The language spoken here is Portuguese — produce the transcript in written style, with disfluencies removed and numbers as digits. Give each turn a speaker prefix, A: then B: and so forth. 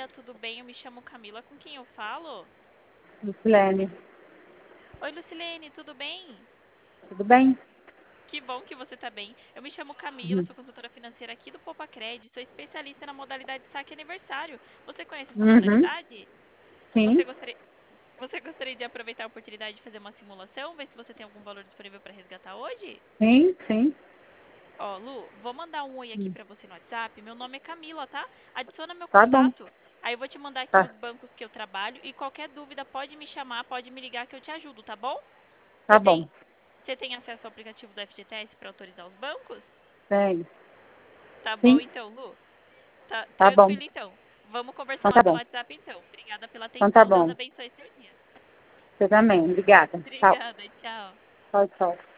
A: tudo bem? Eu me chamo Camila, com quem eu falo?
B: Lucilene,
A: Oi, Lucilene, tudo bem?
B: tudo bem?
A: Que bom que você tá bem. Eu me chamo Camila,
B: Uhum.
A: sou consultora financeira aqui do Popacred, sou especialista na modalidade saque aniversário. Você conhece essa
B: Uhum.
A: modalidade?
B: Sim,
A: Você gostaria, você gostaria de aproveitar a oportunidade de fazer uma simulação, ver se você tem algum valor disponível para resgatar hoje?
B: sim, sim.
A: Ó, Lu, vou mandar um oi aqui
B: Hum.
A: pra você no WhatsApp. Meu nome é Camila, tá? Adiciona meu
B: Tá bom,
A: contato. Aí eu vou te mandar aqui
B: tá,
A: os bancos que eu trabalho e qualquer dúvida pode me chamar, pode me ligar que eu te ajudo, tá bom? Você
B: tá bom.
A: tem, você tem acesso ao aplicativo do FGTS para autorizar os bancos?
B: Tem,
A: Tá bom
B: sim,
A: então, Lu. Tá
B: tá bom.
A: tranquilo então. Vamos conversar
B: Então
A: lá
B: tá
A: pelo
B: bom,
A: WhatsApp então. Obrigada pela
B: então tá
A: atenção. Deus
B: bom.
A: abençoe seu dia.
B: Você também, obrigada. Tchau,
A: Obrigada, tchau.
B: tchau, tchau.